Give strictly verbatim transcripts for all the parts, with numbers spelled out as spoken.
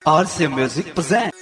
R C Music presents.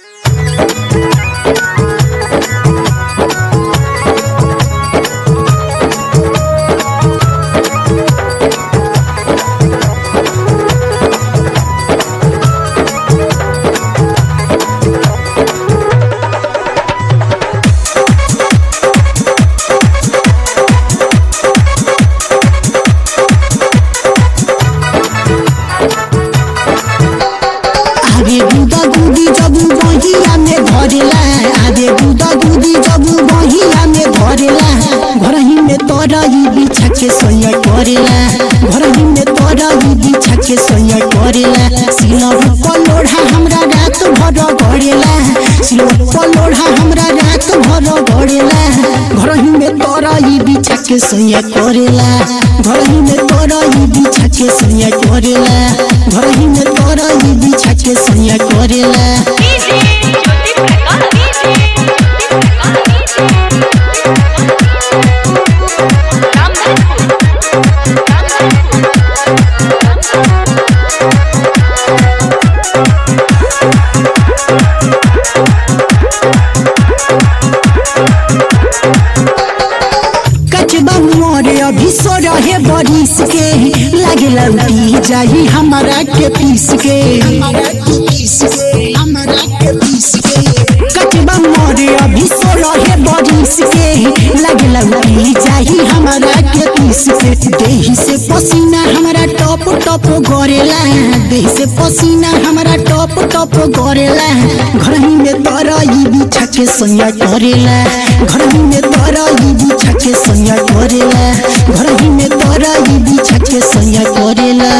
आगे दूधा दूधी जब बहिया में धरेला आगे दूधा दूधी जब बहिया में धरेला घरही में तोरा ही बिछा के सोया करेला घरही में तोरा ही बिछा के सोया करेला सिलवर पलोढ़ा हमरा रात भर गड़ेला सिलवर पलोढ़ा हमरा रात भर गड़ेला घरही में तोरा ही बिछा के सोया करेला घरही में तोरा ही बिछा के सोया करेला घरही में तोरा ही बिछा के सोया करेला कचबा मोरे अभी सो रहे बरिस के लागे लौटी जाही हमारा के पीस के कचबा मोरे अभी सो रहे बरिस के लागे लौटी जाही हमारा के पीस के देही से पसीना हमारा टप टप गोरेला देही से पसीना हमारा टप टप गोरेला घरही में तोरा ई बिछा के सोया करेला घरही में तोरा ई बिछा के सोया करेला घरही में तोरा ई बिछा के सोया करेला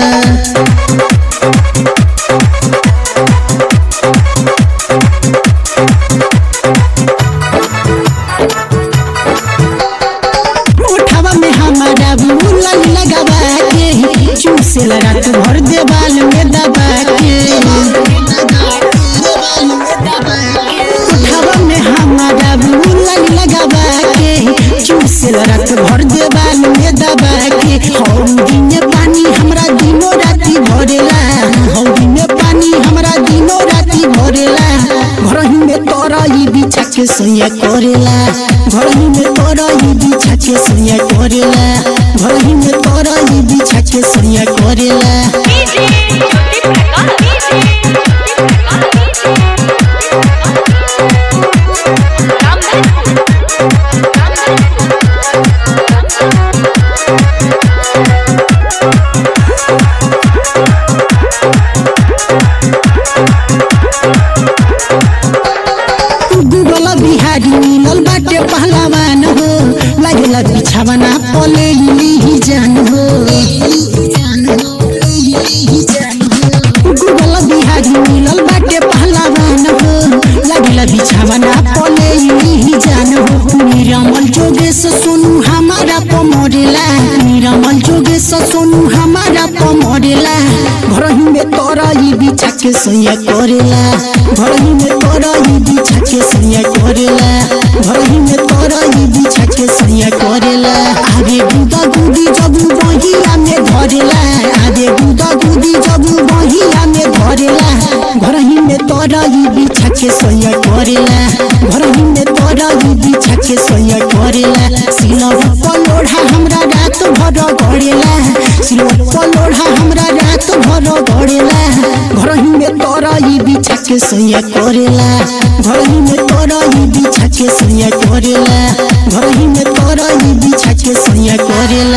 उठावा में हमारा मुला लगावा के चूसेला रात भर देवाल में दबा के उठावा में हमारा मुला लगावा के चूसेला रात भर देवाल में दबा के हम दिन पानी हमरा दिनो राती भरेला हम दिन पानी हमरा दिनो राती भरेला घरही में तोरा ई बिछा के सोया करेला घरही में तोरा ई बिछा के सोया करेला घरही में तोरा ई बिछा के सोया करेला गुगला बिहारी मिलल बाटे पहलवान हो लागेला बिछावना पले ही जान हो गुगला बिहारी मिलल बाटे पहलवान हो लागेला बिछावना पले ही जान हो निरमल जोगेश सोनू हमारा पमरेला निरमल जोगेश सोनू हमारा पमरेला घरही में तोरा ई बिछा के सोया करेला घरही में तोरा ई बिछा के सोया करेला घरही में तोरा ई बिछा के सोया करेला आगे दूधा दूधी जब बहिया में धरेला आगे दूधा दूधी जब बहिया में धरेला घरही में तोरा ई बिछा के सोया करेला घरही में तोरा ई बिछा के सोया करेला सिलवर पलोढ़ा हमरा रात भर गड़ेला सिलवर पलोढ़ा हमरा रात भर गड़ेला घरही में तोरा ई बिछा के सोया करेला घरही में तोरा ई बिछा के सोया करेला घरही में तोरा ई बिछा के सोया करेला।